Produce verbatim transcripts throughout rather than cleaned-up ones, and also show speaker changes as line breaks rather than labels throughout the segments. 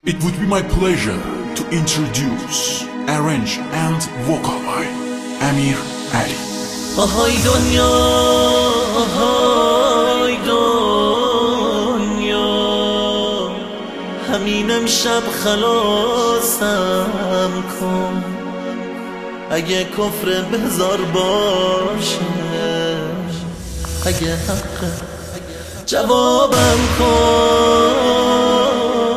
It would be my pleasure to introduce, arrange and vocal by Amir Ali.
آهای دنیا آهای دنیا، همین امشب خلاصم کن. اگه کفر بذار باشه، اگه حق جوابم کن.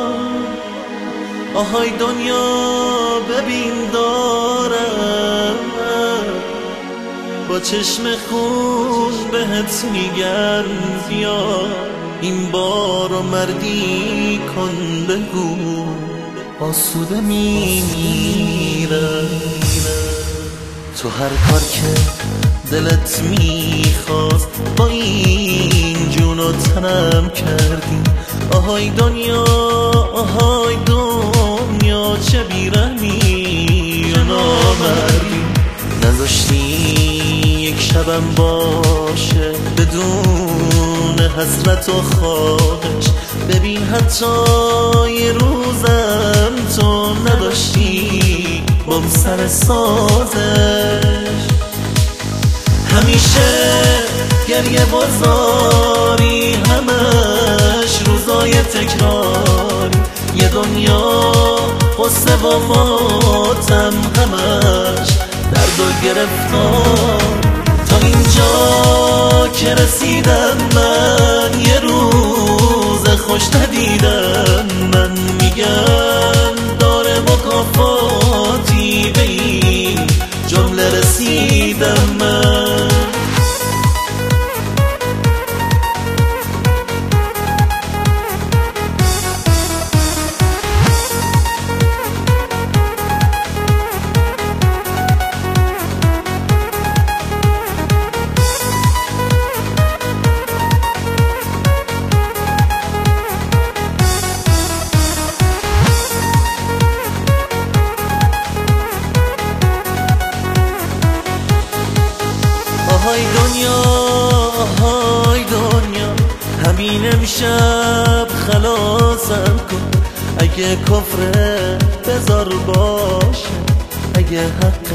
آهای دنیا ببین دارم با چشم خون بهت میگن بیا، این بارو مردی کن بگو آسوده میمیره. تو هر کار که دلت میخواست با این جون و تنم کردی. آهای دنیا آهای دنیا، چه بیرحمی و نامردی. نذاشتی یک شبم باشه بدون حسرت و خواهش. ببین حتی یه روزم تو نداشتی بام سر سازش. همیشه گریه بازاری، همش روزای تکراری. یه دنیا قصه و ماتم، همش درد و گرفتار. تا اینجا که رسیدم من، یه روز خوش ندیدم. من میگم داره مکافاتی، به این جمله رسیدم من. آهای دنیا آهای دنیا، همین امشب خلاصم کن. اگه کفره بذار باشه، اگه حق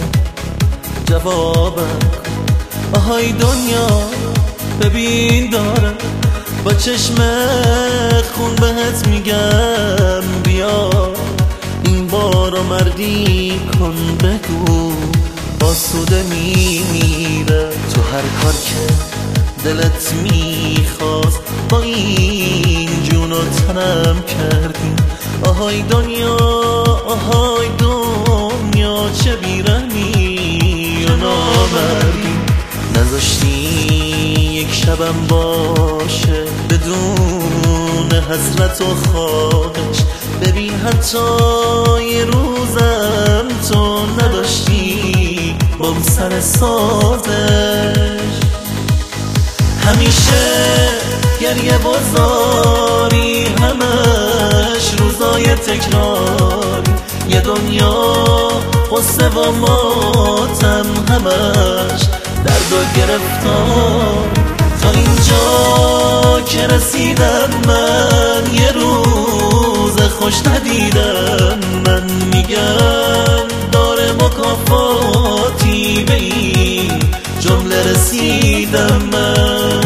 جوابم کن. آهای دنیا ببین دارم با چشم خون بهت میگم بیا، این بارو مردی کن بگو آسوده میمیره. تو هر کار که دلت میخواست با این جون و تنم کردی. آهای دنیا آهای دنیا، چه بیرحمی و نامردی. نذاشتی یک شبم باشه بدون حسرت و خواهش. ببین حتی یه روزم تو نداشتی بام سر سازش. همیشه گریه بازاری، همش روزای تکراری. یه دنیا قصه و ماتم، همش درد و گرفتار. تا اینجا که رسیدم من، یه روز خوش ندیدم. من میگم داره مکافاتی، به این جمله رسیدم من.